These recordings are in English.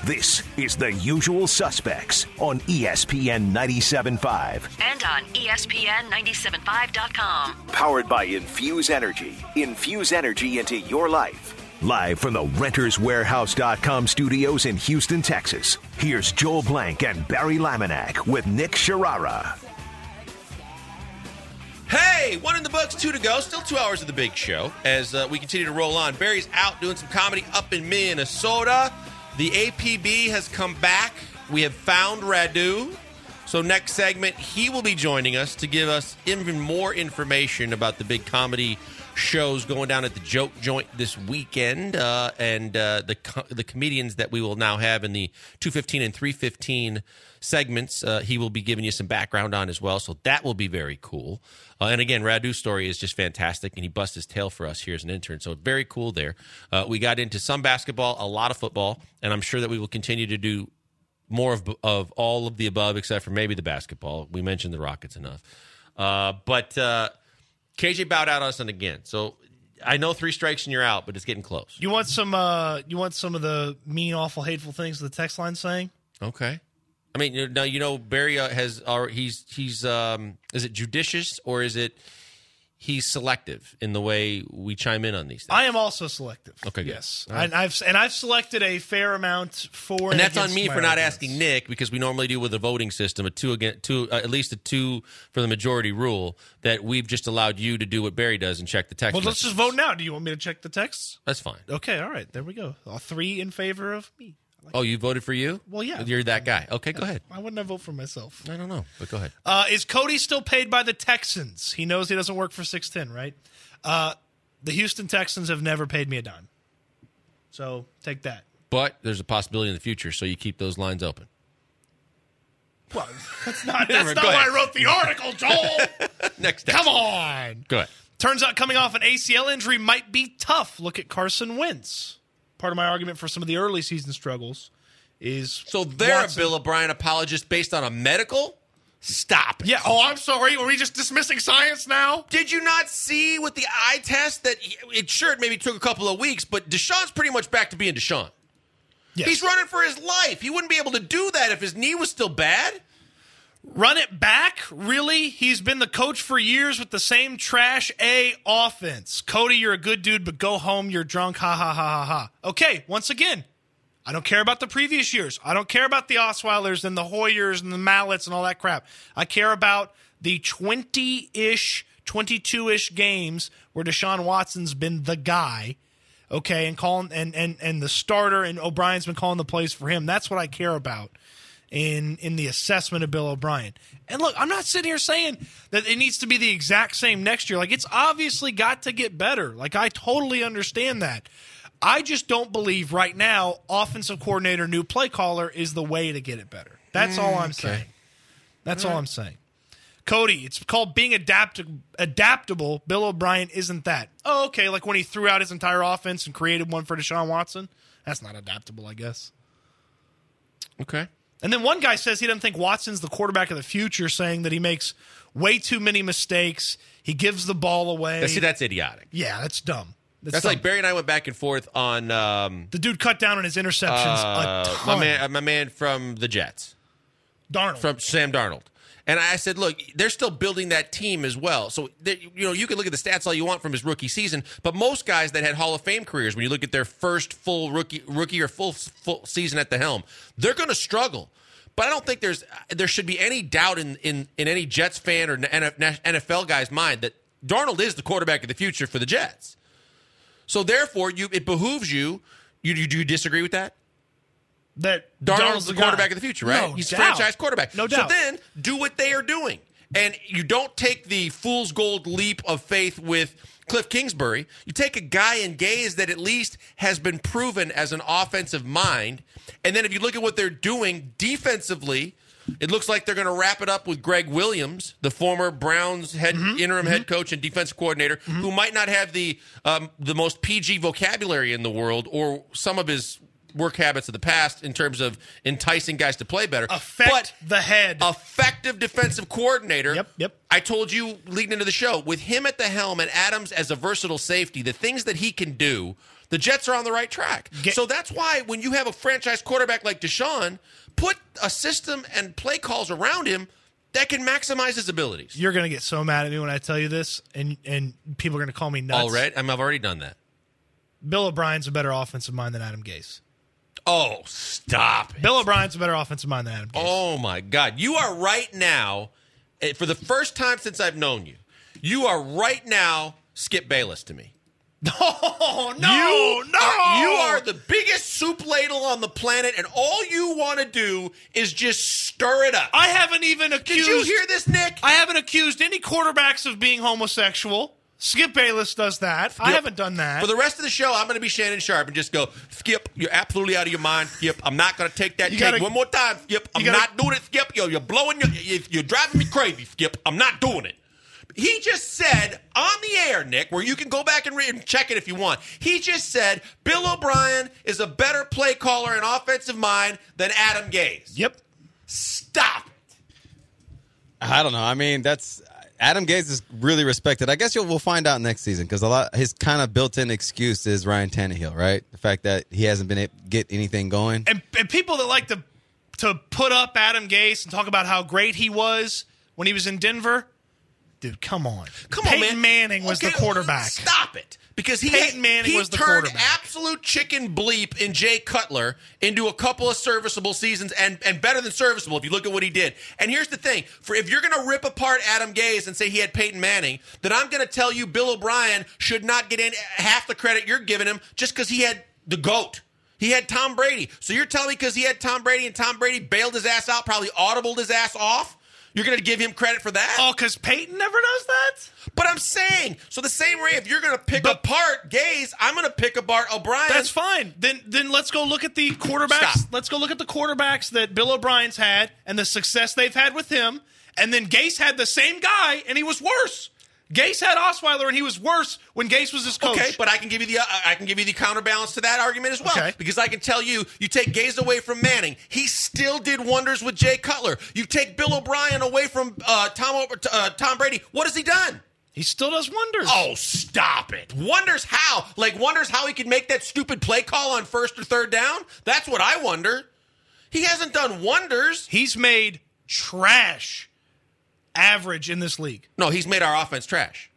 This is The Usual Suspects on ESPN 97.5. And on ESPN975.com. Powered by Infuse Energy. Infuse energy into your life. Live from the RentersWarehouse.com studios in Houston, Texas. Here's Joel Blank and Barry Laminack with Nick Sharara. Hey, one in the books, 2 to go. Still 2 hours of the big show as we continue to roll on. Barry's out doing some comedy up in Minnesota. The APB has come back. We have found Radu. So next segment, he will be joining us to give us even more information about the big comedy shows going down at the Joke Joint this weekend and the comedians that we will now have in the 2:15 and 3:15 segments. He will be giving you some background on as well, so that will be very cool. And again, Radu's story is just fantastic, and he busts his tail for us here as an intern, so very cool there. We got into some basketball, a lot of football, and I'm sure that we will continue to do more of all of the above except for maybe the basketball. We mentioned the Rockets enough. But KJ bowed out on us again, so I know 3 strikes and you're out, but it's getting close. You want some of the mean, awful, hateful things the text line's saying? Okay. I mean, now Barry has he's is it judicious or is it he's selective in the way we chime in on these things? I am also selective. Okay, good. Yes, right. I've selected a fair amount for, and that's on me for not arguments. asking Nick, because we normally do with a voting system at least a 2 for the majority rule, that we've just allowed you to do what Barry does and check the text. Well, let's messages. just vote now. Do you want me to check the texts? That's fine. Okay, all right, there we go. All 3 in favor of me. Oh, you voted for you? Well, yeah. You're that guy. Okay, go ahead. Why wouldn't I vote for myself? I don't know, but go ahead. Is Cody still paid by the Texans? He knows he doesn't work for 610, right? The Houston Texans have never paid me a dime. So take that. But there's a possibility in the future, so you keep those lines open. Well, that's not why I wrote the article, Joel. Next text. Come on. Go ahead. Turns out coming off an ACL injury might be tough. Look at Carson Wentz. Part of my argument for some of the early season struggles is so they're Watson. a Bill O'Brien apologist based on a medical? Stop it. Yeah. Oh, I'm sorry. Were we just dismissing science now? Did you not see with the eye test that it maybe took a couple of weeks, but Deshaun's pretty much back to being Deshaun. Yes. He's running for his life. He wouldn't be able to do that if his knee was still bad. Run it back? Really? He's been the coach for years with the same trash A offense. Cody, you're a good dude, but go home. You're drunk. Ha, ha, ha, ha, ha. Okay, once again, I don't care about the previous years. I don't care about the Osweilers and the Hoyers and the Mallets and all that crap. I care about the 20-ish, 22-ish games where Deshaun Watson's been the guy, okay, and calling and the starter, and O'Brien's been calling the plays for him. That's what I care about in the assessment of Bill O'Brien. And look, I'm not sitting here saying that it needs to be the exact same next year. Like, it's obviously got to get better. Like, I totally understand that. I just don't believe right now offensive coordinator, new play caller is the way to get it better. That's all I'm saying. That's all I'm saying. Cody, it's called being adaptable. Bill O'Brien isn't that. Oh, okay, like when he threw out his entire offense and created one for Deshaun Watson. That's not adaptable, I guess. Okay. And then one guy says he doesn't think Watson's the quarterback of the future, saying that he makes way too many mistakes. He gives the ball away. See, that's idiotic. Yeah, that's dumb. That's dumb. like Barry and I went back and forth on the dude cut down on his interceptions a ton. my man from the Jets. Darnold. From Sam Darnold. And I said, look, they're still building that team as well. So, you can look at the stats all you want from his rookie season, but most guys that had Hall of Fame careers, when you look at their first full rookie or full season at the helm, they're going to struggle. But I don't think there should be any doubt in any Jets fan or NFL guy's mind that Darnold is the quarterback of the future for the Jets. So, therefore, it behooves you. Do you disagree with that? That Darnold's the quarterback of the future, right? No He's doubt. franchise quarterback. No doubt. So then do what they are doing. And you don't take the fool's gold leap of faith with Cliff Kingsbury. You take a guy in Gaze that at least has been proven as an offensive mind. And then if you look at what they're doing defensively, it looks like they're going to wrap it up with Greg Williams, the former Browns interim head coach and defensive coordinator, who might not have the most PG vocabulary in the world or some of his work habits of the past in terms of enticing guys to play better. The head. Effective defensive coordinator. Yep. I told you leading into the show, with him at the helm and Adams as a versatile safety, the things that he can do, The Jets are on the right track. So that's why when you have a franchise quarterback like Deshaun, put a system and play calls around him that can maximize his abilities. You're going to get so mad at me when I tell you this, and people are going to call me nuts. All right. I've already done that. Bill O'Brien's a better offensive mind than Adam Gase. Oh, stop it. Bill O'Brien's a better offensive mind than Adam Gase. Oh, my God. You are right now, for the first time since I've known you, you are right now Skip Bayless to me. No. You are the biggest soup ladle on the planet, and all you want to do is just stir it up. I haven't even accused... Did you hear this, Nick? I haven't accused any quarterbacks of being homosexual. Skip Bayless does that. I haven't done that. For the rest of the show, I'm going to be Shannon Sharp and just go, Skip, you're absolutely out of your mind, Skip. I'm not going to take that take one more time, Skip. I'm not doing it, Skip. You're blowing you're driving me crazy, Skip. I'm not doing it. He just said on the air, Nick, where you can go back and check it if you want. He just said Bill O'Brien is a better play caller and offensive mind than Adam Gase. Yep. Stop it. I don't know. I mean, Adam Gase is really respected. I guess we'll find out next season because his kind of built-in excuse is Ryan Tannehill, right? The fact that he hasn't been able to get anything going. And people that like to put up Adam Gase and talk about how great he was when he was in Denver. Dude, come on. Peyton Manning was the quarterback. Stop it. Because he turned absolute chicken bleep in Jay Cutler into a couple of serviceable seasons and better than serviceable if you look at what he did. And here's the thing. If you're going to rip apart Adam Gase and say he had Peyton Manning, then I'm going to tell you Bill O'Brien should not get half the credit you're giving him just because he had the GOAT. He had Tom Brady. So you're telling me because he had Tom Brady and Tom Brady bailed his ass out, probably audibled his ass off? You're going to give him credit for that? Oh, because Peyton never does that? But I'm saying, so the same way, if you're going to pick apart Gase, I'm going to pick apart O'Brien. That's fine. Then let's go look at the quarterbacks. Stop. Let's go look at the quarterbacks that Bill O'Brien's had and the success they've had with him. And then Gase had the same guy, and he was worse. Gase had Osweiler, and he was worse when Gase was his coach. Okay, but I can give you the counterbalance to that argument as well. Okay. Because I can tell you take Gase away from Manning, he still did wonders with Jay Cutler. You take Bill O'Brien away from Tom Brady, what has he done? He still does wonders. Oh, stop it. Wonders how? Like wonders how he could make that stupid play call on first or third down? That's what I wonder. He hasn't done wonders. He's made trash average in this league. No, he's made our offense trash.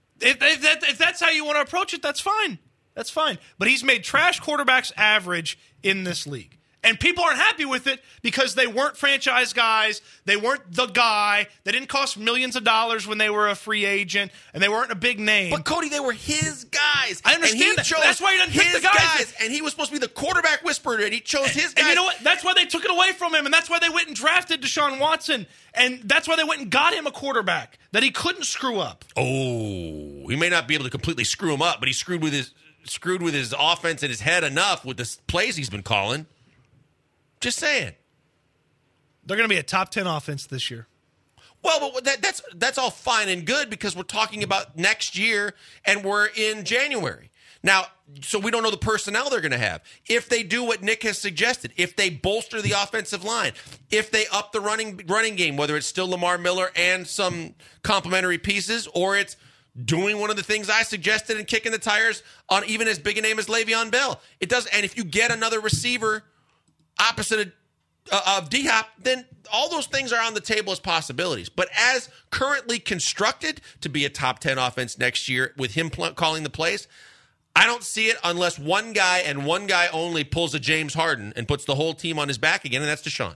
If that's how you want to approach it, that's fine. That's fine. But he's made trash quarterbacks average in this league. And people aren't happy with it because they weren't franchise guys. They weren't the guy. They didn't cost millions of dollars when they were a free agent, and they weren't a big name. But, Cody, they were his guys. I understand that. That's why he doesn't pick the guys. And he was supposed to be the quarterback whisperer, and he chose his guys. And you know what? That's why they took it away from him, and that's why they went and drafted Deshaun Watson, and that's why they went and got him a quarterback that he couldn't screw up. Oh, he may not be able to completely screw him up, but he screwed with his offense and his head enough with the plays he's been calling. Just saying. They're going to be a top 10 offense this year. Well, but that's all fine and good because we're talking about next year and we're in January. Now, so we don't know the personnel they're going to have. If they do what Nick has suggested, if they bolster the offensive line, if they up the running game, whether it's still Lamar Miller and some complementary pieces, or it's doing one of the things I suggested and kicking the tires on even as big a name as Le'Veon Bell. It does, and if you get another receiver opposite of D-Hop, then all those things are on the table as possibilities. But as currently constructed to be a top 10 offense next year with him calling the plays, I don't see it unless one guy and one guy only pulls a James Harden and puts the whole team on his back again, and that's Deshaun.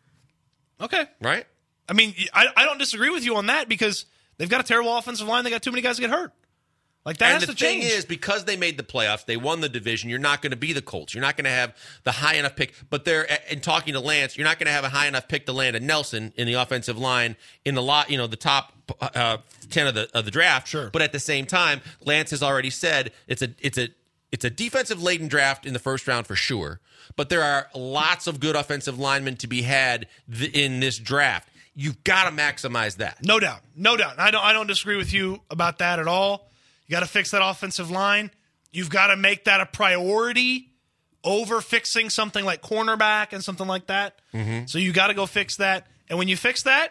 Okay. Right? I mean, I don't disagree with you on that because they've got a terrible offensive line. They got too many guys to get hurt. Like that has to change. And the thing is, because they made the playoffs, they won the division, you're not going to be the Colts. You're not going to have the high enough pick. But in talking to Lance, you're not going to have a high enough pick to land a Nelson in the offensive line in the top 10 of the draft. Sure. But at the same time, Lance has already said it's a defensive laden draft in the first round for sure. But there are lots of good offensive linemen to be had in this draft. You've got to maximize that. No doubt. I don't disagree with you about that at all. You got to fix that offensive line. You've got to make that a priority over fixing something like cornerback and something like that. Mm-hmm. So you got to go fix that. And when you fix that,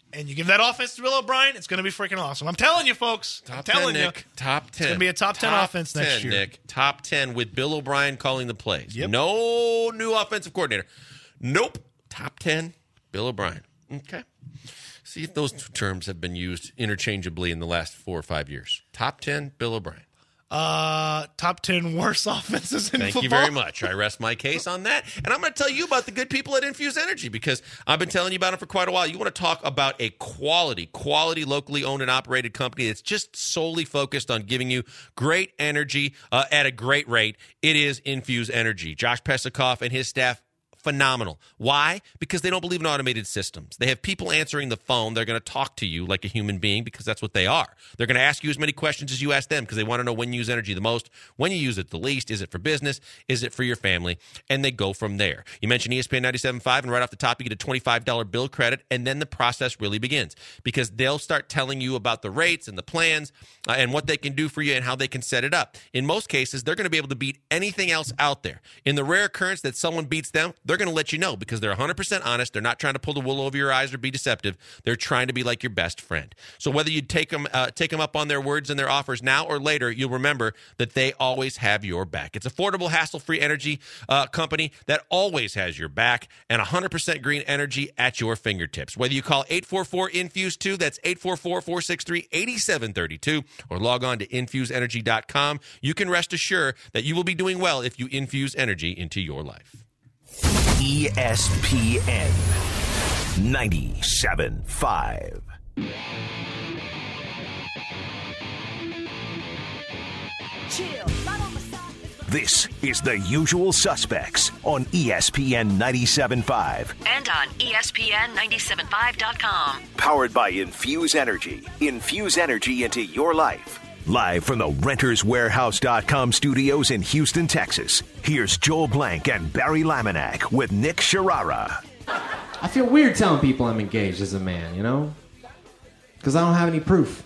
and you give that offense to Bill O'Brien, it's going to be freaking awesome. I'm telling you, folks. Top I'm telling 10, you. Nick. Top 10. It's going to be a top 10 offense next year. Nick. Top 10 with Bill O'Brien calling the plays. Yep. No new offensive coordinator. Nope. Top 10, Bill O'Brien. Okay. See if those two terms have been used interchangeably in the last 4 or 5 years. Top 10, Bill O'Brien. Top 10 worst offenses in Thank football. you very much. I rest my case on that. And I'm going to tell you about the good people at Infuse Energy because I've been telling you about them for quite a while. You want to talk about a quality, locally owned and operated company that's just solely focused on giving you great energy at a great rate. It is Infuse Energy. Josh Pesikoff and his staff, phenomenal. Why? Because they don't believe in automated systems. They have people answering the phone. They're going to talk to you like a human being because that's what they are. They're going to ask you as many questions as you ask them because they want to know when you use energy the most, when you use it the least. Is it for business? Is it for your family? And they go from there. You mentioned ESPN 97.5, and right off the top, you get a $25 bill credit, and then the process really begins because they'll start telling you about the rates and the plans and what they can do for you and how they can set it up. In most cases, they're going to be able to beat anything else out there. In the rare occurrence that someone beats them, they're going to let you know because they're 100% honest. They're not trying to pull the wool over your eyes or be deceptive. They're trying to be like your best friend. So whether you take them up on their words and their offers now or later, you'll remember that they always have your back. It's affordable, hassle-free energy company that always has your back and 100% green energy at your fingertips. Whether you call 844-INFUSE-2, that's 844-463-8732, or log on to infuseenergy.com, you can rest assured that you will be doing well if you infuse energy into your life. ESPN 97.5. This is The Usual Suspects on ESPN 97.5. And on ESPN975.com. Powered by Infuse Energy. Infuse energy into your life. Live from the RentersWarehouse.com studios in Houston, Texas, here's Joel Blank and Barry Laminack with Nick Sharara. I feel weird telling people I'm engaged as a man, you know? Because I don't have any proof.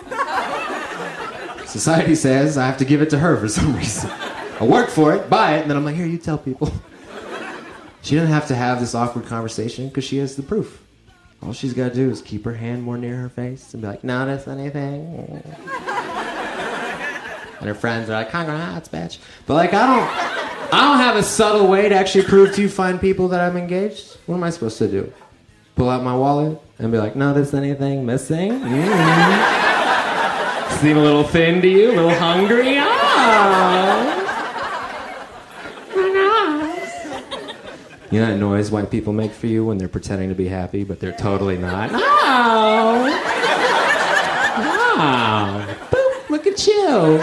Society says I have to give it to her for some reason. I work for it, buy it, and then I'm like, here, you tell people. She doesn't have to have this awkward conversation because she has the proof. All she's got to do is keep her hand more near her face and be like, notice anything? And her friends are like, congrats, bitch. But like, I don't have a subtle way to actually prove to you fine people that I'm engaged. What am I supposed to do? Pull out my wallet and be like, notice anything missing? Mm-hmm. Seem a little thin to you? A little hungry? Oh. You know that noise white people make for you when they're pretending to be happy, but they're totally not? Oh. Wow. Boop, look at you.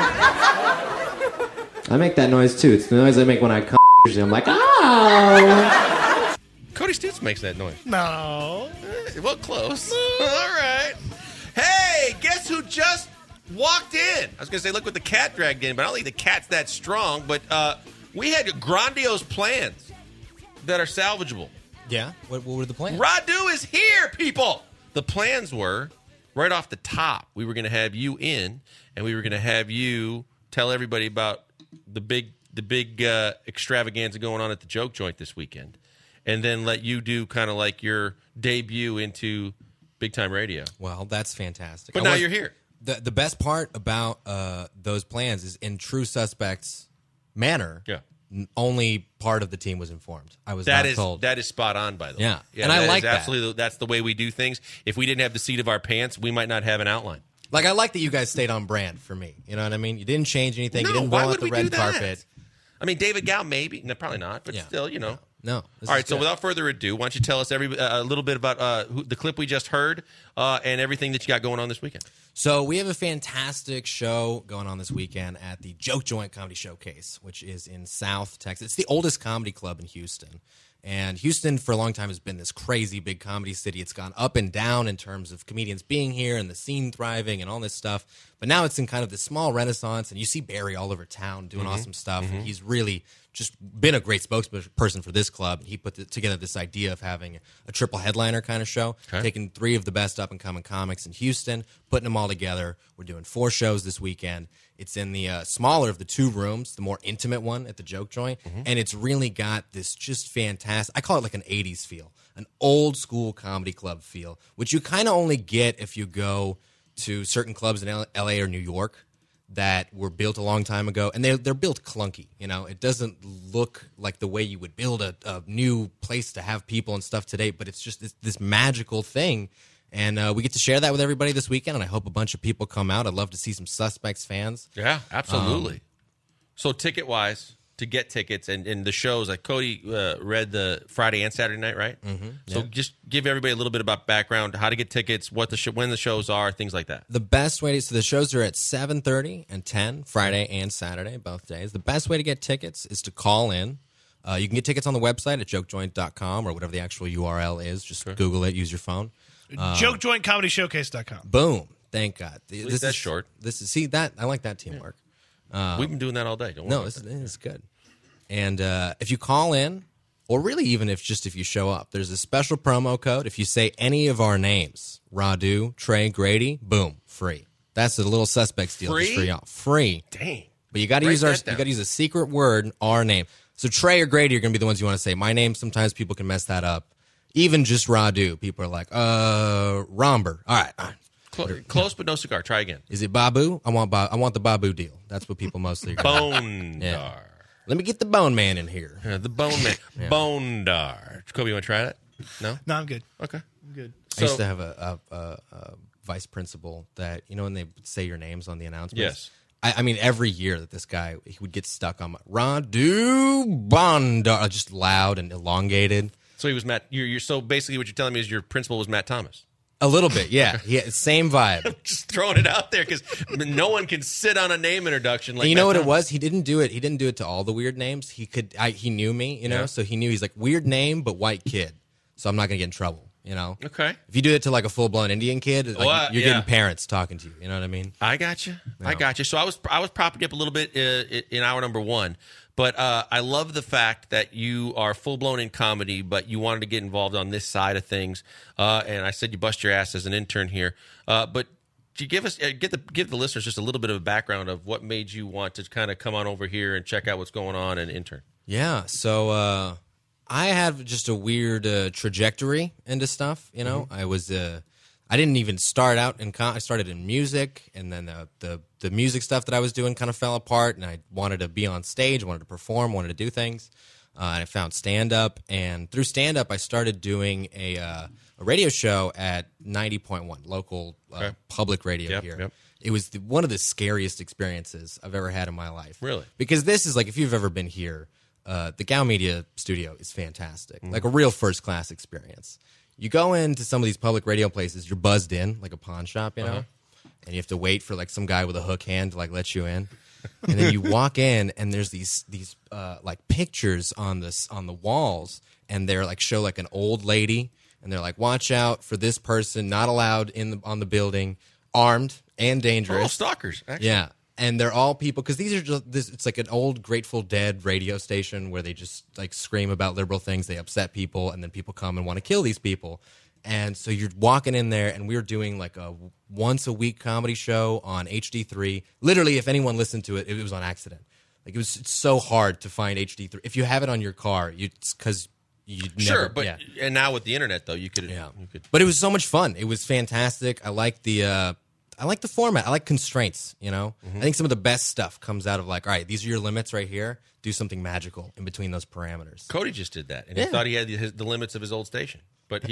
I make that noise too. It's the noise I make when I come. I'm like, oh. Cody Stutz makes that noise. No. Well, close. All right. Hey, guess who just walked in? I was going to say, look what the cat dragged in, but I don't think the cat's that strong. But we had grandiose plans that are salvageable. Yeah? What were the plans? Radu is here, people! The plans were, right off the top, we were going to have you in, and we were going to have you tell everybody about the big extravaganza going on at the Joke Joint this weekend, and then let you do kind of like your debut into big-time radio. Well, that's fantastic. But now you're here. The best part about those plans is in true Suspects manner, only part of the team was informed. I was not told. That is spot on, by the way. Yeah, and I like that. Absolutely, that's the way we do things. If we didn't have the seat of our pants, we might not have an outline. Like, I like that you guys stayed on brand for me. You know what I mean? You didn't change anything. No, You didn't why roll would out the we red do that? carpet. I mean, David Gow, maybe. No, probably not, but still, you know. No. All right, so without further ado, why don't you tell us a little bit about the clip we just heard and everything that you got going on this weekend? So we have a fantastic show going on this weekend at the Joke Joint Comedy Showcase, which is in South Texas. It's the oldest comedy club in Houston. And Houston, for a long time, has been this crazy big comedy city. It's gone up and down in terms of comedians being here and the scene thriving and all this stuff. But now it's in kind of this small renaissance, and you see Barry all over town doing awesome stuff. And he's really just been a great spokesperson for this club. He put together this idea of having a triple headliner kind of show, taking 3 of the best up-and-coming comics in Houston, putting them all together. We're doing 4 shows this weekend. It's in the smaller of the 2 rooms, the more intimate one at the Joke Joint, and it's really got this just fantastic, I call it like an 80s feel, an old-school comedy club feel, which you kind of only get if you go to certain clubs in L.A. or New York that were built a long time ago, and they're built clunky. You know, it doesn't look like the way you would build a new place to have people and stuff today, but it's just this magical thing, and we get to share that with everybody this weekend, and I hope a bunch of people come out. I'd love to see some Suspects fans. Yeah, absolutely. So ticket-wise, to get tickets and the shows, like Cody read the Friday and Saturday night, right? Mm-hmm. So just give everybody a little bit about background, how to get tickets, when the shows are, things like that. The best way so the shows are at 7:30 and 10, Friday and Saturday, both days. The best way to get tickets is to call in. You can get tickets on the website at jokejoint.com or whatever the actual URL is. Just Google it, use your phone. JokeJointComedyShowcase.com. Boom. Thank God. That's short. I like that teamwork. We've been doing that all day. Don't worry. No, it's good. And if you call in, or really even if you show up, there's a special promo code. If you say any of our names, Radu, Trey, Grady, boom, free. That's a little Suspects deal. Free? Just for y'all. Free. Dang. But you got to use a secret word, our name. So Trey or Grady are going to be the ones you want to say. My name, sometimes people can mess that up. Even just Radu, people are like, Romber. All right. Close but no cigar. Try again. Is it Babu? I want the Babu deal. That's what people mostly are Bone Dar. Yeah. Let me get the Bone Man in here. The Bone Man. Yeah. Bone Dar. Kobe, you want to try that? No? No, I'm good. Okay. I'm good. I used to have a vice principal that, when they would say your names on the announcements. Yes. I mean, every year that this guy, he would get stuck on Radu Bondar, just loud and elongated. So he was Matt. You're so basically what you're telling me is your principal was Matt Thomas. A little bit, yeah. Same vibe. Just throwing it out there because no one can sit on a name introduction like. And you know Matt what Thomas. it was? He didn't do it. He didn't do it to all the weird names. He knew me, so he knew he's like weird name but white kid. So I'm not gonna get in trouble, Okay. If you do it to like a full blown Indian kid, you're getting parents talking to you. You know what I mean? I got you. No. I got you. So I was propping up a little bit in hour number 1, but I love the fact that you are full blown in comedy, but you wanted to get involved on this side of things. And I said you bust your ass as an intern here, but do you give us give the listeners just a little bit of a background of what made you want to kind of come on over here and check out what's going on and intern? Yeah. So I have just a weird trajectory into stuff. Mm-hmm. I didn't even start out I started in music, and then the music stuff that I was doing kind of fell apart, and I wanted to be on stage, wanted to perform, wanted to do things. And I found stand-up, and through stand-up, I started doing a radio show at 90.1, local public radio here. Yep. It was one of the scariest experiences I've ever had in my life. Really? Because this is like, if you've ever been here, the Gow Media studio is fantastic, like a real first-class experience. You go into some of these public radio places, you're buzzed in, like a pawn shop, and you have to wait for like some guy with a hook hand to like let you in. And then you walk in, and there's these like pictures on the walls, and they're like show like an old lady, and they're like, watch out for this person, not allowed on the building, armed and dangerous. Oh, stalkers, actually. Yeah. And they're all people, because these are it's like an old Grateful Dead radio station where they just like scream about liberal things, they upset people, and then people come and want to kill these people. And so you're walking in there, and we were doing like a once-a-week comedy show on HD3. Literally, if anyone listened to it, it was on accident. Like it's so hard to find HD3. If you have it on your car, it's because you sure, but and now with the internet though, you could. But it was so much fun. It was fantastic. I like the format. I like constraints, I think some of the best stuff comes out of like, all right, these are your limits right here. Do something magical in between those parameters. Cody just did that, and he thought he had the limits of his old station. But he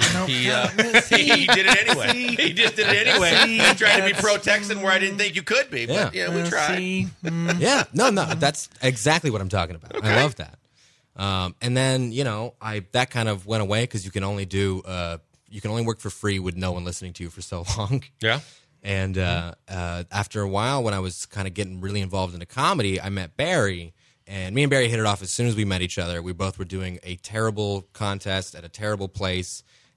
did it anyway. He just did it anyway. He tried to be pro-Texan where I didn't think you could be. But we tried. Yeah, no, that's exactly what I'm talking about. Okay. I love that. And then, that kind of went away because you can only work for free with no one listening to you for so long. Yeah. And after a while, when I was kind of getting really involved into comedy, I met Barry, and me and Barry hit it off as soon as we met each other. We both were doing a terrible contest at a terrible place,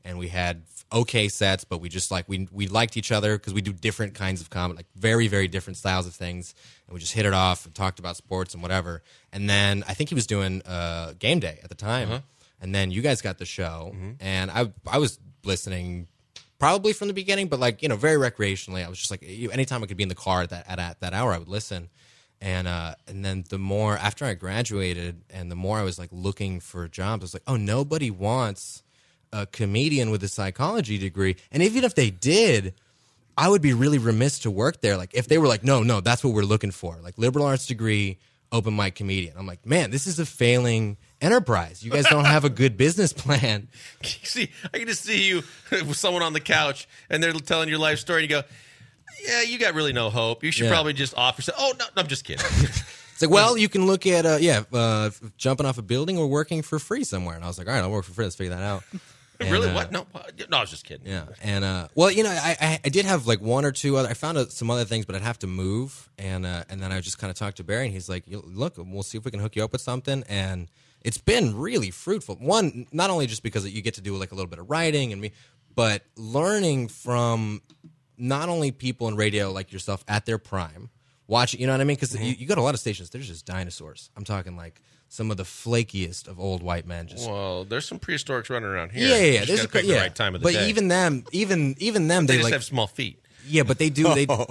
and we had okay sets, but we just like we liked each other because we do different kinds of comedy, like very, very different styles of things, and we just hit it off and talked about sports and whatever. And then I think he was doing Game Day at the time, and then you guys got the show, and I was listening probably from the beginning, but like, you know, very recreationally. I was just like, anytime I could be in the car at that hour, I would listen. And then the more after I graduated, and the more I was like looking for jobs, I was like, oh, nobody wants a comedian with a psychology degree. And even if they did, I would be really remiss to work there. Like if they were like, no, that's what we're looking for, like liberal arts degree, open mic comedian. I'm like, man, this is a failing enterprise. You guys don't have a good business plan. See, I can just see you with someone on the couch, and they're telling your life story, and you go, yeah, you got really no hope. You should probably just offer. Oh, no, I'm just kidding. It's like, well, you can look at jumping off a building or working for free somewhere. And I was like, all right, I'll work for free. Let's figure that out. And, really? What? No, I was just kidding. Yeah, and well, you know, I did have like one or two other. I found some other things, but I'd have to move, and then I just kind of talked to Barry, and he's like, look, we'll see if we can hook you up with something, and it's been really fruitful. One, not only just because you get to do like a little bit of writing but learning from not only people in radio like yourself at their prime, watching, you know what I mean? Because you got a lot of stations, there's just dinosaurs. I'm talking like some of the flakiest of old white men. Well, there's some prehistorics running around here. Yeah. There's the right time of the day. But even them, they just like, have small feet. Yeah, but they do. They. But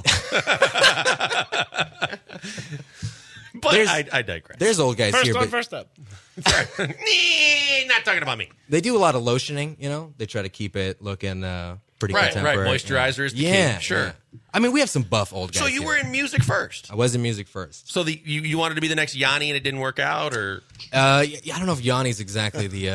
I digress. There's old guys here. First up. Not talking about me. They do a lot of lotioning. You know, they try to keep it looking pretty contemporary. Right. Moisturizer is the key. Sure. Yeah. I mean, we have some buff old guys. So you were in music first. I was in music first. So you wanted to be the next Yanni and it didn't work out, or? I don't know if Yanni's exactly the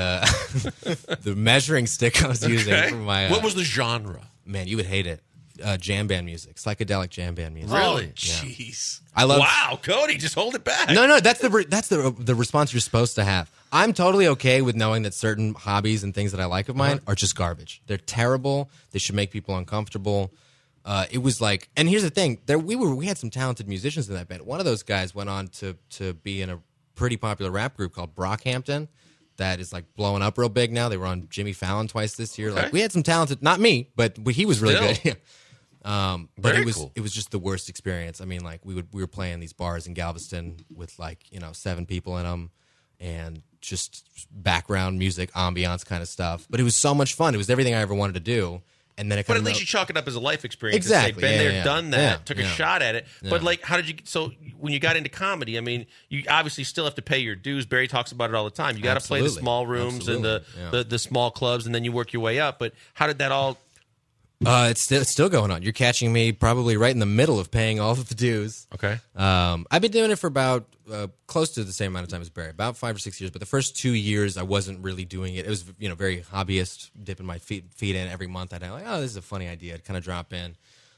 the measuring stick I was using for my. What was the genre? Man, you would hate it. Jam band music, psychedelic jam band music. Really? Jeez. I love. Wow, Cody, just hold it back. No, that's the response you're supposed to have. I'm totally okay with knowing that certain hobbies and things that I like of mine are just garbage. They're terrible. They should make people uncomfortable. It was like, and here's the thing: we had some talented musicians in that band. One of those guys went on to be in a pretty popular rap group called Brockhampton. That is like blowing up real big now. They were on Jimmy Fallon twice this year. Okay. Like we had some talented, not me, but he was really good. But Very it was cool. It was just the worst experience. I mean, like we were playing these bars in Galveston with like 7 people in them, and just background music, ambiance kind of stuff. But it was so much fun. It was everything I ever wanted to do. And then it But kind at of least you chalk it up as a life experience. Exactly. Been there, Yeah. done that, Yeah. took a shot at it. But like, how did you? So when you got into comedy, I mean, you obviously still have to pay your dues. Barry talks about it all the time. You got to play the Absolutely. small rooms and the small clubs, and then you work your way up. But how did that all? It's still going on. You're catching me probably right in the middle of paying all of the dues. Okay. I've been doing it for about close to the same amount of time as Barry, about 5 or 6 years. But the first 2 years, I wasn't really doing it. It was very hobbyist, dipping my feet in every month. I'd have like, oh, this is a funny idea. I'd kind of drop in,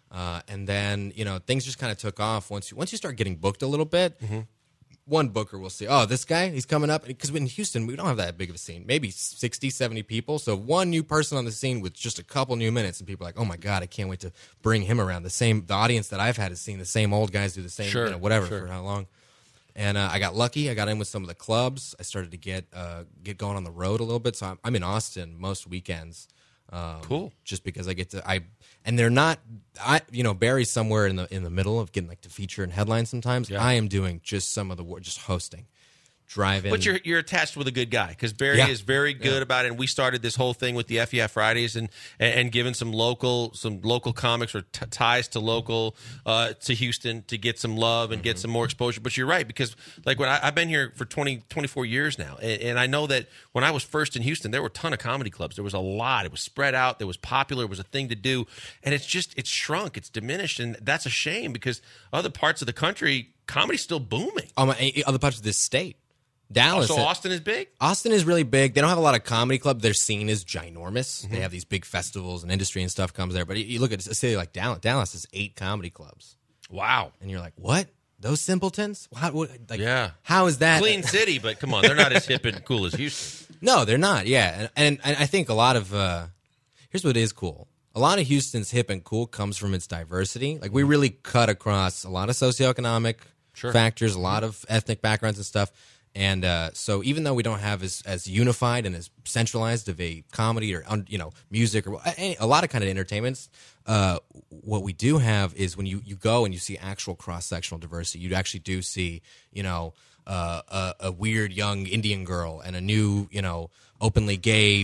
and then things just kind of took off once you start getting booked a little bit. One booker will say, oh, this guy, he's coming up. Because in Houston, we don't have that big of a scene. Maybe 60, 70 people. So one new person on the scene with just a couple new minutes. And people are like, oh, my God, I can't wait to bring him around. The audience that I've had has seen the same old guys do the same, whatever, for how long. And I got lucky. I got in with some of the clubs. I started to get going on the road a little bit. So I'm in Austin most weekends. Cool. Just because I get to, and they're not, Barry's somewhere in the middle of getting like to feature and headline sometimes. Yeah. I am doing just some of the work, just hosting, driving. But you're attached with a good guy because Barry is very good about it. And we started this whole thing with the FEF Fridays and giving some local comics or ties to local to Houston to get some love and get some more exposure. But you're right, because like when I've been here for 24 years now, and I know that when I was first in Houston, there were a ton of comedy clubs. There was a lot. It was spread out. There was popular. It was a thing to do, and it's shrunk. It's diminished, and that's a shame because other parts of the country, comedy's still booming. Other parts of this state. Dallas. So Austin is big? Austin is really big. They don't have a lot of comedy clubs. Their scene is ginormous. They have these big festivals and industry and stuff comes there. But you look at a city like Dallas. Dallas has 8 comedy clubs. Wow. And you're like, what? Those simpletons? How is that? Clean city, but come on, they're not as hip and cool as Houston. No, they're not. Yeah. And I think a lot of here's what is cool. A lot of Houston's hip and cool comes from its diversity. Like we really cut across a lot of socioeconomic factors, a lot of ethnic backgrounds and stuff. And so even though we don't have as unified and as centralized of a comedy or music or a lot of kind of entertainments, what we do have is when you go and you see actual cross-sectional diversity, you actually do see a weird young Indian girl and a new openly gay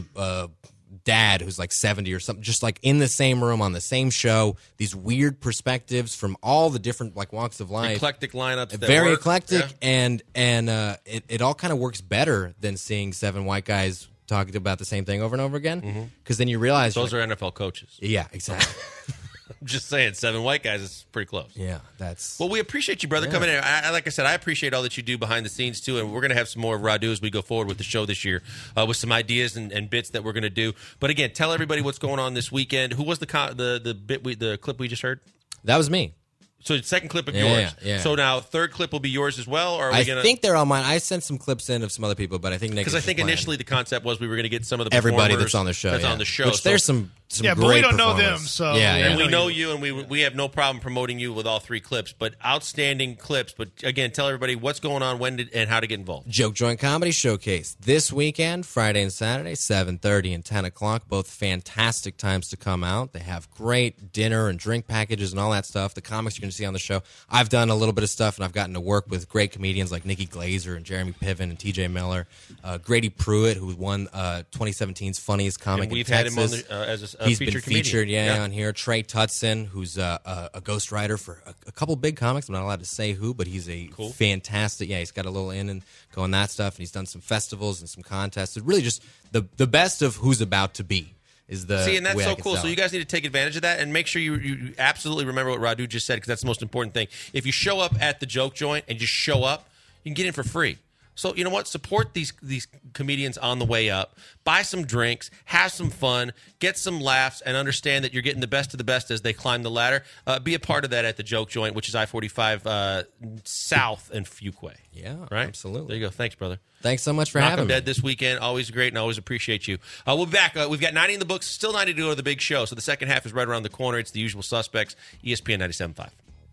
dad who's like 70 or something, just like in the same room on the same show. These weird perspectives from all the different like walks of life, eclectic lineups, very eclectic, and it all kind of works better than seeing 7 white guys talking about the same thing over and over again. Because then you realize those are NFL coaches. Yeah, exactly. I'm just saying, 7 white guys is pretty close. Yeah, that's... Well, we appreciate you, brother, coming in. Like I said, I appreciate all that you do behind the scenes, too, and we're going to have some more Radu as we go forward with the show this year with some ideas and bits that we're going to do. But again, tell everybody what's going on this weekend. Who was the clip we just heard? That was me. So second clip of yours. Yeah. So now third clip will be yours as well? Or are we I think they're all mine. I sent some clips in of some other people, but I think Nick... Because I think initially the concept was we were going to get some of the everybody that's on the show. Which there's some yeah, great but we don't know performers. them, so... And we know you, and we have no problem promoting you with all 3 clips, but outstanding clips. But again, tell everybody what's going on, and how to get involved. Joke Joint Comedy Showcase this weekend, Friday and Saturday, 7:30 and 10 o'clock. Both fantastic times to come out. They have great dinner and drink packages and all that stuff. The comics you're going to see on the show. I've done a little bit of stuff, and I've gotten to work with great comedians like Nikki Glazer and Jeremy Piven and TJ Miller. Grady Pruitt, who won 2017's Funniest Comic and we've in Texas. had him on as a He's featured been comedian. featured, on here. Trey Tutson, who's a ghostwriter for a couple big comics. I'm not allowed to say who, but he's a fantastic. Yeah, he's got a little in and go on that stuff, and he's done some festivals and some contests. It's really just the best of who's about to be. Is the See, and that's way so I can cool. sell So it. you guys need to take advantage of that and make sure you absolutely remember what Radu just said, because that's the most important thing. If you show up at the Joke Joint and just show up, you can get in for free. So you know what? Support these comedians on the way up. Buy some drinks, have some fun, get some laughs, and understand that you're getting the best of the best as they climb the ladder. Be a part of that at the Joke Joint, which is I-45 South and Fuquay. Yeah, right? absolutely. There you go. Thanks, brother. Thanks so much for Knock 'em having me. Dead this weekend. Always great, and always appreciate you. We'll be back. We've got 90 in the books. Still 90 to go to the big show. So the second half is right around the corner. It's The Usual Suspects, ESPN 97.5.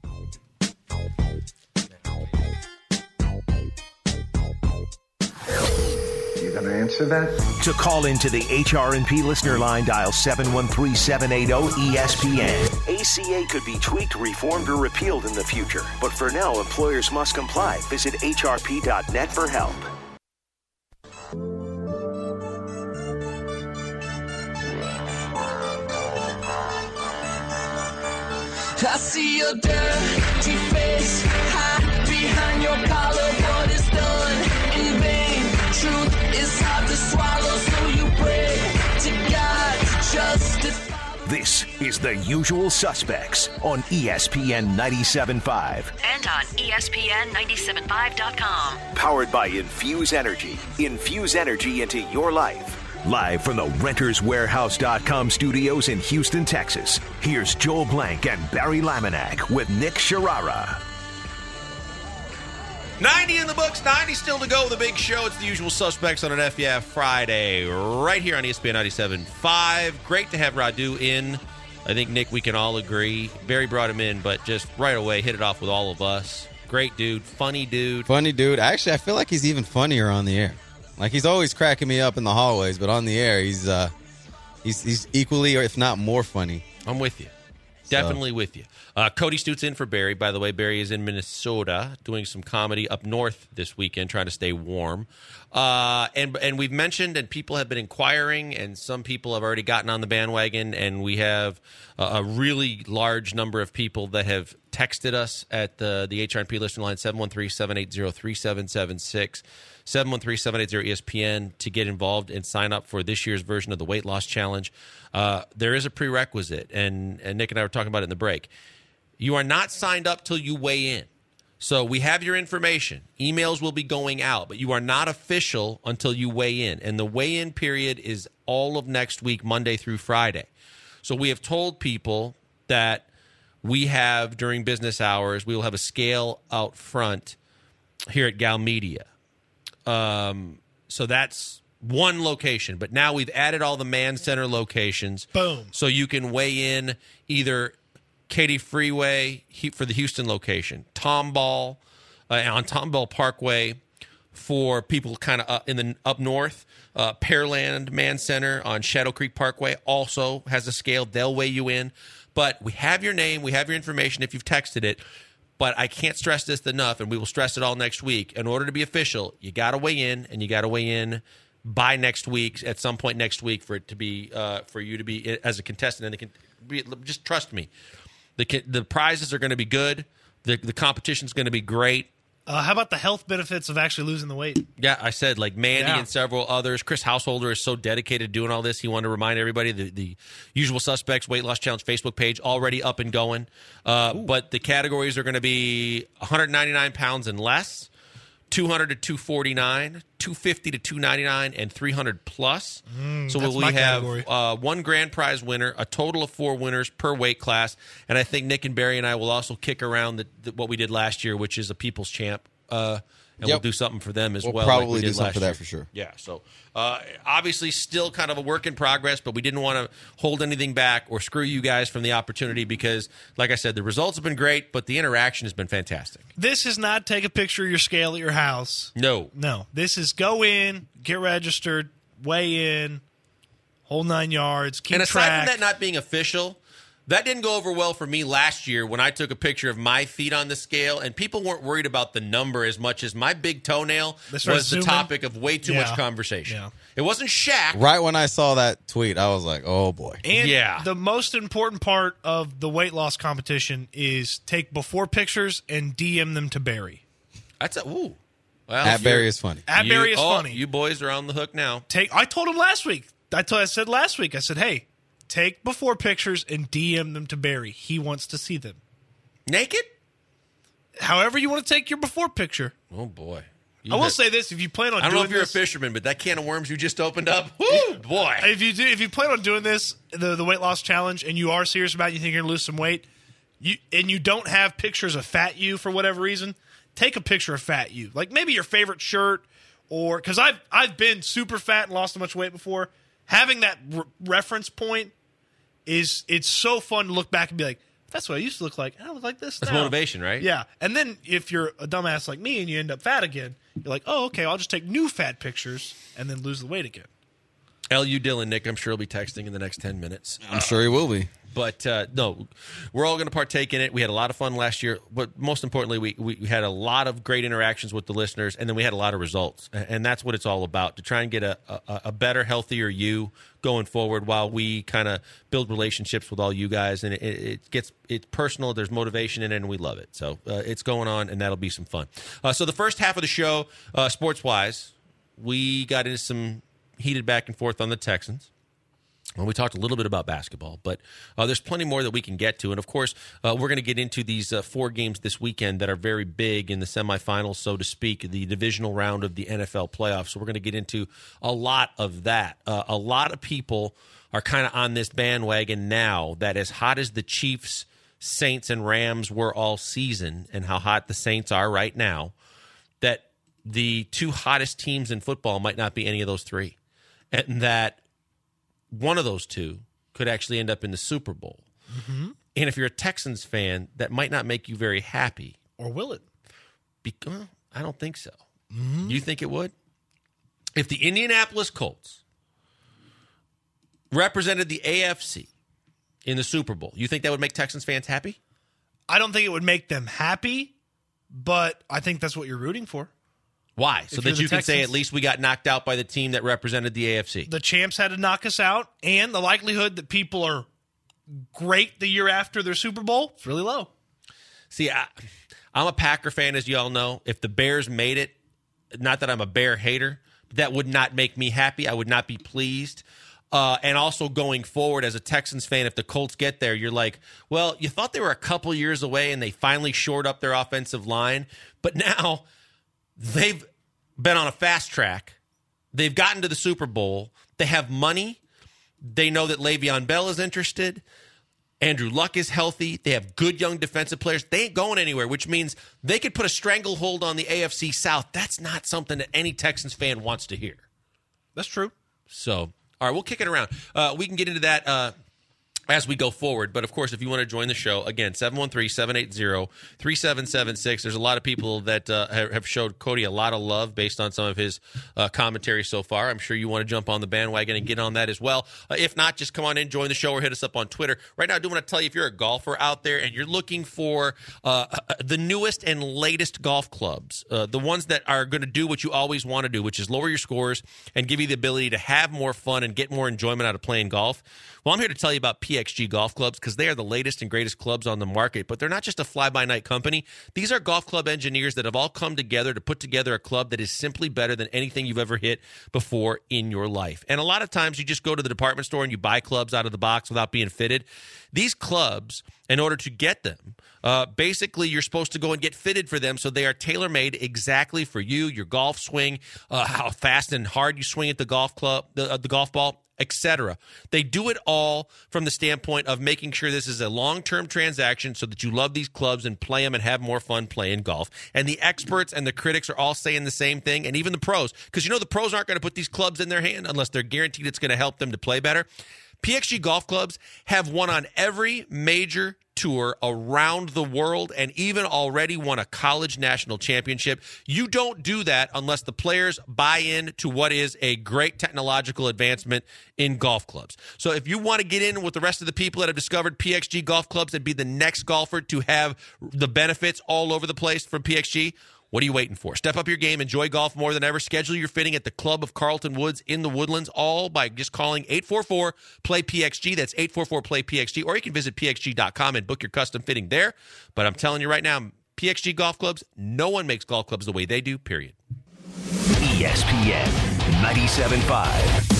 You gonna answer that? To call into the HRP listener line, dial 713-780-ESPN. ACA could be tweaked, reformed, or repealed in the future. But for now, employers must comply. Visit hrp.net for help. I see your dirty face, hide behind your collar. What is done in vain? Truth is hard to swallow, so you pray to God to justify. This is The Usual Suspects on ESPN 97.5. And on ESPN975.com. Powered by Infuse Energy. Infuse energy into your life. Live from the RentersWarehouse.com studios in Houston, Texas. Here's Joel Blank and Barry Laminack with Nick Sharara. 90 in the books, 90 still to go. The big show. It's The Usual Suspects on an FYF Friday, right here on ESPN 97.5. Great to have Radu in. I think, Nick, we can all agree. Barry brought him in, but just right away hit it off with all of us. Great dude, funny dude. Funny dude. Actually, I feel like he's even funnier on the air. Like, he's always cracking me up in the hallways, but on the air, he's equally, or if not more funny. I'm with you. Definitely with you. Cody Stutes in for Barry. By the way, Barry is in Minnesota doing some comedy up north this weekend, trying to stay warm. And we've mentioned, and people have been inquiring, and some people have already gotten on the bandwagon, and we have a really large number of people that have texted us at the HRP listener line, 713-780-3776. 713-780-ESPN to get involved and sign up for this year's version of the Weight Loss Challenge. There is a prerequisite, and Nick and I were talking about it in the break. You are not signed up till you weigh in. So we have your information. Emails will be going out, but you are not official until you weigh in. And the weigh-in period is all of next week, Monday through Friday. So we have told people that we have, during business hours, we will have a scale out front here at Gal Media. So that's one location, but now we've added all the Man Center locations. Boom. So you can weigh in either Katy Freeway for the Houston location, Tomball, on Tomball Parkway for people kind of up north. Pearland Man Center on Shadow Creek Parkway also has a scale. They'll weigh you in. But we have your name. We have your information if you've texted it. But I can't stress this enough, and we will stress it all next week. In order to be official, you got to weigh in, and you got to weigh in by next week, at some point next week, for it to be for you to be as a contestant. And just trust me, the prizes are going to be good. The competition is going to be great. How about the health benefits of actually losing the weight? Yeah, I said, like Mandy and several others. Chris Householder is so dedicated to doing all this. He wanted to remind everybody the Usual Suspects Weight Loss Challenge Facebook page already up and going. But the categories are going to be 199 pounds and less, 200 to 249, 250 to 299, and 300 plus. So we have one grand prize winner, a total of 4 winners per weight class, and I think Nick and Barry and I will also kick around what we did last year, which is a People's Champ, and we'll do something for them as well. We'll probably do something for that for sure. Yeah, so obviously still kind of a work in progress, but we didn't want to hold anything back or screw you guys from the opportunity because, like I said, the results have been great, but the interaction has been fantastic. This is not take a picture of your scale at your house. No. This is go in, get registered, weigh in, whole 9 yards, keep track. And aside from that not being official, that didn't go over well for me last year when I took a picture of my feet on the scale, and people weren't worried about the number as much as my big toenail was the topic of way too much conversation. Yeah. It wasn't Shaq. Right when I saw that tweet, I was like, oh, boy. And the most important part of the weight loss competition is take before pictures and DM them to Barry. Well, at Barry is funny. At Barry is funny. You boys are on the hook now. I told him last week. I said last week, I said, hey, take before pictures and DM them to Barry. He wants to see them. Naked? However you want to take your before picture. Oh, boy. I will say this: if you plan on, I don't know if you're a fisherman, but that can of worms you just opened up, whoo, boy! If you plan on doing this, the weight loss challenge, and you are serious about it, you think you're gonna lose some weight, you don't have pictures of fat you for whatever reason, take a picture of fat you, like maybe your favorite shirt, or because I've been super fat and lost so much weight before. Having that reference point it's so fun to look back and be like, that's what I used to look like. I look like this now. That's motivation, right? Yeah. And then if you're a dumbass like me and you end up fat again, you're like, oh, okay, I'll just take new fat pictures and then lose the weight again. L.U. Dillon, Nick, I'm sure he'll be texting in the next 10 minutes. I'm sure he will be. But, no, we're all going to partake in it. We had a lot of fun last year. But most importantly, we had a lot of great interactions with the listeners, and then we had a lot of results. And that's what it's all about, to try and get a better, healthier you going forward while we kind of build relationships with all you guys. And it's personal. There's motivation in it, and we love it. So it's going on, and that'll be some fun. So the first half of the show, sports-wise, we got into some heated back and forth on the Texans. Well, we talked a little bit about basketball, but there's plenty more that we can get to. And, of course, we're going to get into these 4 games this weekend that are very big in the semifinals, so to speak, the divisional round of the NFL playoffs. So we're going to get into a lot of that. A lot of people are kind of on this bandwagon now that as hot as the Chiefs, Saints, and Rams were all season, and how hot the Saints are right now, that the 2 hottest teams in football might not be any of those 3. And that one of those 2 could actually end up in the Super Bowl. Mm-hmm. And if you're a Texans fan, that might not make you very happy. Or will it? I don't think so. Mm-hmm. You think it would? If the Indianapolis Colts represented the AFC in the Super Bowl, you think that would make Texans fans happy? I don't think it would make them happy, but I think that's what you're rooting for. Why? So that you can say at least we got knocked out by the team that represented the AFC. The champs had to knock us out, and the likelihood that people are great the year after their Super Bowl is really low. See, I'm a Packer fan, as you all know. If the Bears made it, not that I'm a Bear hater, but that would not make me happy. I would not be pleased. And also going forward as a Texans fan, if the Colts get there, you're like, well, you thought they were a couple years away and they finally shored up their offensive line, but now they've been on a fast track. They've gotten to the Super Bowl. They have money. They know that Le'Veon Bell is interested. Andrew Luck is healthy. They have good young defensive players. They ain't going anywhere, which means they could put a stranglehold on the AFC South. That's not something that any Texans fan wants to hear. That's true. So, all right, we'll kick it around. We can get into that as we go forward. But, of course, if you want to join the show, again, 713-780-3776. There's a lot of people that have showed Cody a lot of love based on some of his commentary so far. I'm sure you want to jump on the bandwagon and get on that as well. If not, just come on in, join the show, or hit us up on Twitter. Right now, I do want to tell you, if you're a golfer out there and you're looking for the newest and latest golf clubs, the ones that are going to do what you always want to do, which is lower your scores and give you the ability to have more fun and get more enjoyment out of playing golf, well, I'm here to tell you about PXG Golf Clubs, because they are the latest and greatest clubs on the market. But they're not just a fly-by-night company. These are golf club engineers that have all come together to put together a club that is simply better than anything you've ever hit before in your life. And a lot of times you just go to the department store and you buy clubs out of the box without being fitted. These clubs, in order to get them, basically you're supposed to go and get fitted for them, so they are tailor-made exactly for you, your golf swing, how fast and hard you swing at the golf club, the golf ball, etc. They do it all from the standpoint of making sure this is a long-term transaction so that you love these clubs and play them and have more fun playing golf. And the experts and the critics are all saying the same thing, and even the pros, because the pros aren't going to put these clubs in their hand unless they're guaranteed it's going to help them to play better. PXG Golf Clubs have won on every major tour around the world and even already won a college national championship. You don't do that unless the players buy in to what is a great technological advancement in golf clubs. So if you want to get in with the rest of the people that have discovered PXG Golf Clubs and be the next golfer to have the benefits all over the place from PXG, what are you waiting for? Step up your game, enjoy golf more than ever. Schedule your fitting at the Club of Carlton Woods in the Woodlands, all by just calling 844-PLAY-PXG. That's 844-PLAY-PXG. Or you can visit pxg.com and book your custom fitting there. But I'm telling you right now, PXG Golf Clubs, no one makes golf clubs the way they do, period. ESPN 97.5.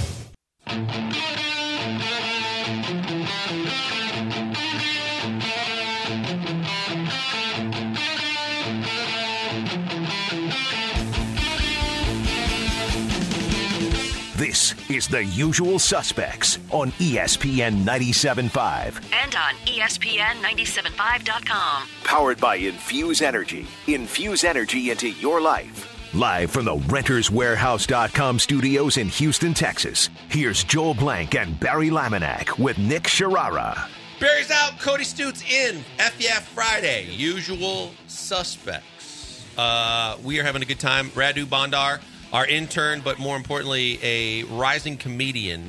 This is The Usual Suspects on ESPN 97.5. And on ESPN975.com. Powered by Infuse Energy. Infuse energy into your life. Live from the RentersWarehouse.com studios in Houston, Texas. Here's Joel Blank and Barry Laminack with Nick Sharara. Barry's out, Cody Stutes in. FF Friday, Usual Suspects. We are having a good time. Radu Bandar, our intern, but more importantly, a rising comedian,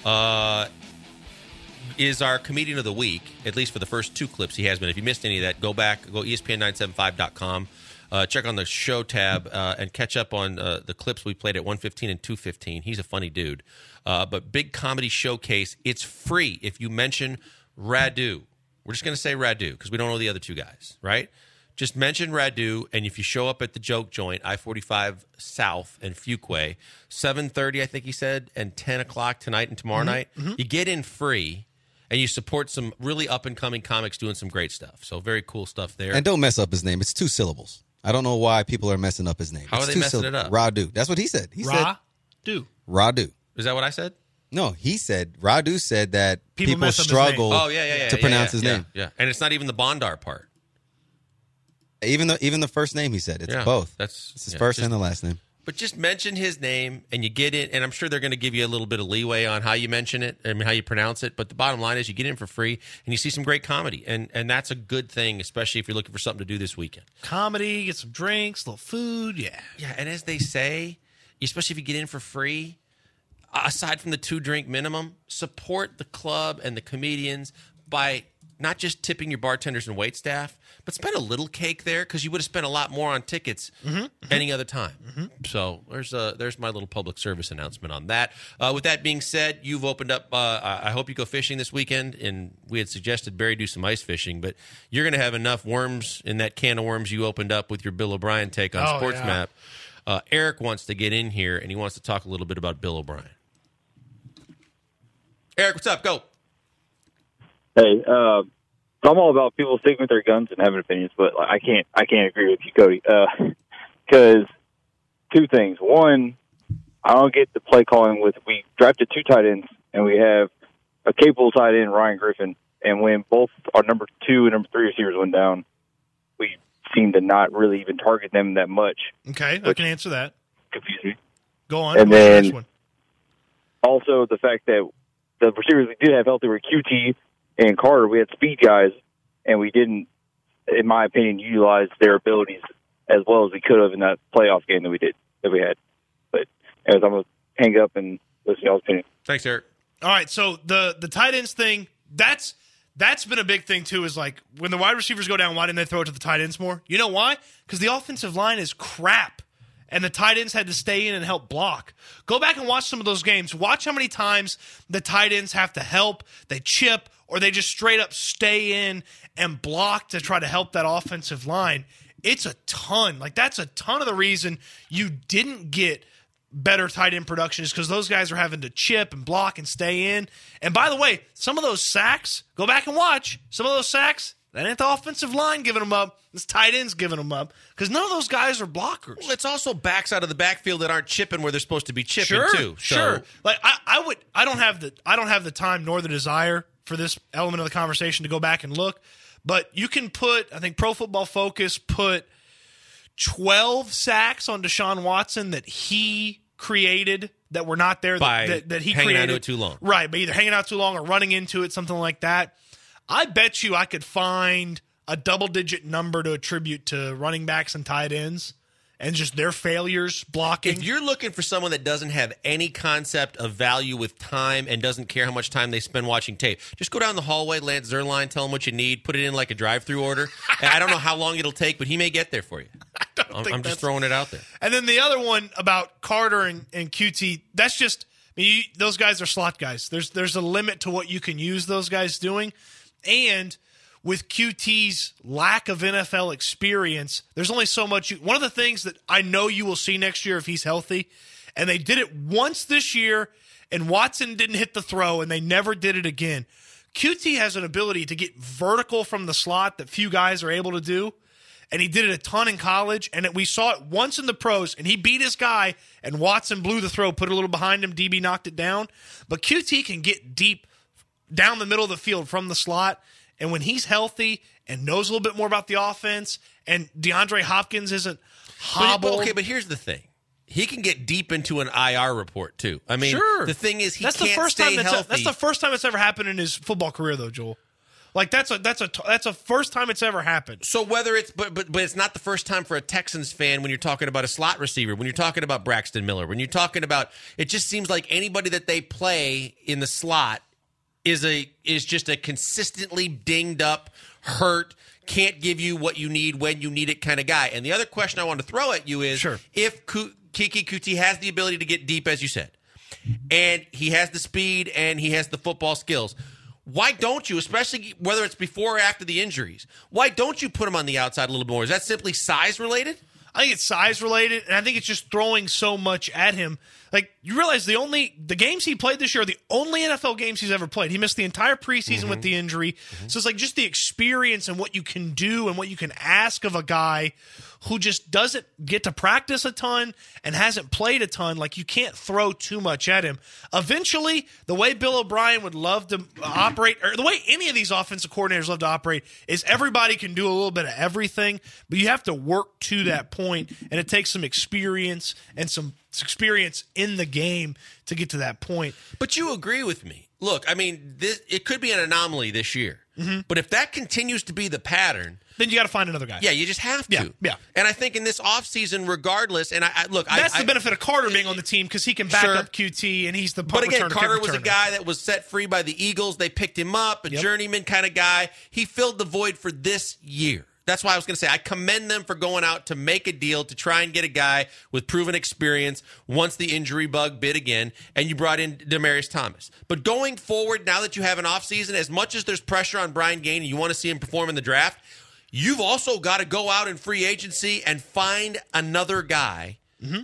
is our comedian of the week, at least for the first two clips he has been. If you missed any of that, go back, go ESPN975.com, check on the show tab, and catch up on the clips we played at 1:15 and 2:15. He's a funny dude. But big comedy showcase. It's free if you mention Radu. We're just going to say Radu because we don't know the other two guys, right? Just mention Radu, and if you show up at the Joke Joint, I-45 South and Fuquay, 7:30, I think he said, and 10 o'clock tonight and tomorrow night, you get in free, and you support some really up-and-coming comics doing some great stuff. So very cool stuff there. And don't mess up his name. It's 2 syllables. I don't know why people are messing up his name. How are they messing it up? Radu. That's what he said. He said Radu. Is that what I said? No, he said, Radu said that people struggle to pronounce his name. Yeah, and it's not even the Bondar part. Even the first name he said. It's both. It's his first and the last name. But just mention his name and you get in, and I'm sure they're going to give you a little bit of leeway on how you mention it, I mean, how you pronounce it. But the bottom line is you get in for free and you see some great comedy. And that's a good thing, especially if you're looking for something to do this weekend. Comedy, get some drinks, a little food, Yeah, and as they say, especially if you get in for free, aside from the 2-drink minimum, support the club and the comedians by not just tipping your bartenders and wait staff, but spend a little cake there because you would have spent a lot more on tickets any other time. So there's my little public service announcement on that. With that being said, you've opened up. I hope you go fishing this weekend, and we had suggested Barry do some ice fishing, but you're going to have enough worms in that can of worms you opened up with your Bill O'Brien take on SportsMap. Eric wants to get in here, and he wants to talk a little bit about Bill O'Brien. Eric, what's up? Go. Hey, I'm all about people sticking with their guns and having opinions, but I can't agree with you, Cody. Because 2 things. One, I don't get the play calling with we drafted 2 tight ends and we have a capable tight end, Ryan Griffin, and when both our number 2 and number 3 receivers went down, we seemed to not really even target them that much. Okay, I can answer that. Confused me. Go on. And then also the fact that the receivers we did have healthy were QT and Carter. We had speed guys, and we didn't, in my opinion, utilize their abilities as well as we could have in that playoff game that we had. But as I'm going to hang up and listen to y'all's opinion. Thanks, Eric. All right, so the tight ends thing, that's been a big thing too, is like when the wide receivers go down, why didn't they throw it to the tight ends more? You know why? Because the offensive line is crap, and the tight ends had to stay in and help block. Go back and watch some of those games. Watch how many times the tight ends have to help, they chip, or they just straight up stay in and block to try to help that offensive line. It's a ton. Like, that's a ton of the reason you didn't get better tight end production, is because those guys are having to chip and block and stay in. And by the way, some of those sacks, go back and watch, some of those sacks, that ain't the offensive line giving them up. It's tight ends giving them up, because none of those guys are blockers. Well, it's also backs out of the backfield that aren't chipping where they're supposed to be chipping too. Sure. Like I don't have the time nor the desire for this element of the conversation to go back and look, but you can put, I think Pro Football Focus put 12 sacks on Deshaun Watson that he created that were not there, that he hanging created. out to it too long. Right, but either hanging out too long or running into it, something like that. I bet you I could find a double-digit number to attribute to running backs and tight ends and just their failures blocking. If you're looking for someone that doesn't have any concept of value with time and doesn't care how much time they spend watching tape, just go down the hallway, Lance Zierlein, tell him what you need, put it in like a drive-through order. And I don't know how long it'll take, but he may get there for you. I'm just throwing it out there. And then the other one about Carter and QT, that's just, I mean, those guys are slot guys. There's a limit to what you can use those guys doing. And with QT's lack of NFL experience, there's only so much. One of the things that I know you will see next year if he's healthy, and they did it once this year, and Watson didn't hit the throw, and they never did it again. QT has an ability to get vertical from the slot that few guys are able to do, and he did it a ton in college, and we saw it once in the pros, and he beat his guy, and Watson blew the throw, put it a little behind him, DB knocked it down. But QT can get deep down the middle of the field from the slot, and when he's healthy and knows a little bit more about the offense, and DeAndre Hopkins isn't hobbled. But here's the thing. He can get deep into an IR report, too. I mean, sure. The thing is, that's can't the first stay time healthy. That's the first time it's ever happened in his football career, though, Joel. Like, that's a first time it's ever happened. So whether it's but it's not the first time for a Texans fan when you're talking about a slot receiver, when you're talking about Braxton Miller, when you're talking about, it just seems like anybody that they play in the slot is just a consistently dinged up, hurt, can't give you what you need when you need it kind of guy. And the other question I want to throw at you is, if Keke Coutee has the ability to get deep, as you said, and he has the speed and he has the football skills, why don't you, especially whether it's before or after the injuries, why don't you put him on the outside a little bit more? Is that simply size related? I think it's size related, and I think it's just throwing so much at him. Like, you realize the games he played this year are the only NFL games he's ever played. He missed the entire preseason with the injury. So it's like just the experience and what you can do and what you can ask of a guy who just doesn't get to practice a ton and hasn't played a ton. Like, you can't throw too much at him. Eventually, the way Bill O'Brien would love to operate, or the way any of these offensive coordinators love to operate, is everybody can do a little bit of everything, but you have to work to that point, and it takes some experience and some experience in the game to get to that point. But you agree with me. Look, I mean, it could be an anomaly this year. But if that continues to be the pattern, then you got to find another guy. Yeah, you just have to. Yeah. And I think in this offseason, regardless, and that's the benefit of Carter being on the team, because he can back up QT, and he's the punt returner. But again, Carter was a guy that was set free by the Eagles. They picked him up, a journeyman kind of guy. He filled the void for this year. That's why I was going to say I commend them for going out to make a deal to try and get a guy with proven experience once the injury bug bit again, and you brought in Demaryius Thomas. But going forward, now that you have an offseason, as much as there's pressure on Brian Gaine and you want to see him perform in the draft, you've also got to go out in free agency and find another guy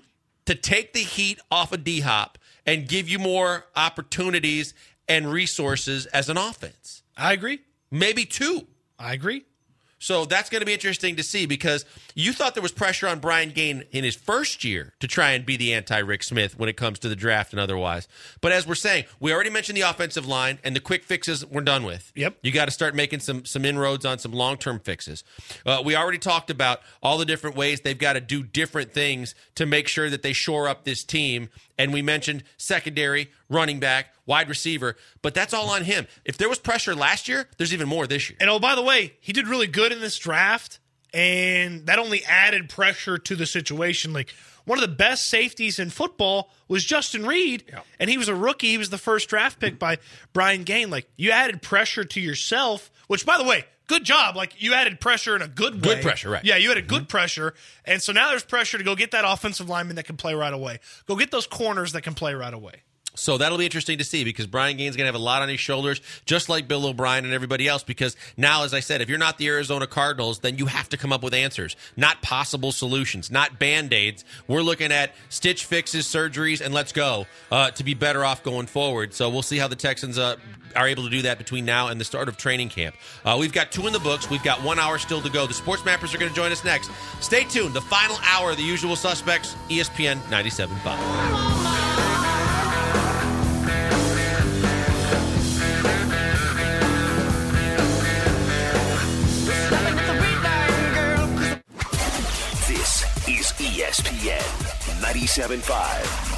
to take the heat off of D-Hop and give you more opportunities and resources as an offense. I agree. Maybe two. I agree. So that's going to be interesting to see, because you thought there was pressure on Brian Gaine in his first year to try and be the anti-Rick Smith when it comes to the draft and otherwise. But as we're saying, we already mentioned the offensive line, and the quick fixes we're done with. Yep. You got to start making some inroads on some long-term fixes. We already talked about all the different ways they've got to do different things to make sure that they shore up this team. And we mentioned secondary running back, wide receiver, but that's all on him. If there was pressure last year, there's even more this year. And oh, by the way, he did really good in this draft, and that only added pressure to the situation. Like, one of the best safeties in football was Justin Reed, and he was a rookie. He was the first draft pick by Brian Gaine. Like, you added pressure to yourself, which, by the way, good job. Like, you added pressure in a good way. Good pressure, right. Yeah, you had a good pressure. And so now there's pressure to go get that offensive lineman that can play right away. Go get those corners that can play right away. So that'll be interesting to see because Brian Gaine's going to have a lot on his shoulders, just like Bill O'Brien and everybody else, because now, as I said, if you're not the Arizona Cardinals, then you have to come up with answers, not possible solutions, not Band-Aids. We're looking at stitch fixes, surgeries, and let's go to be better off going forward. So we'll see how the Texans are able to do that between now and the start of training camp. We've got 2 in the books. We've got 1 hour still to go. The Sports Mappers are going to join us next. Stay tuned. The final hour of The Usual Suspects, ESPN 97.5. This is ESPN 97.5.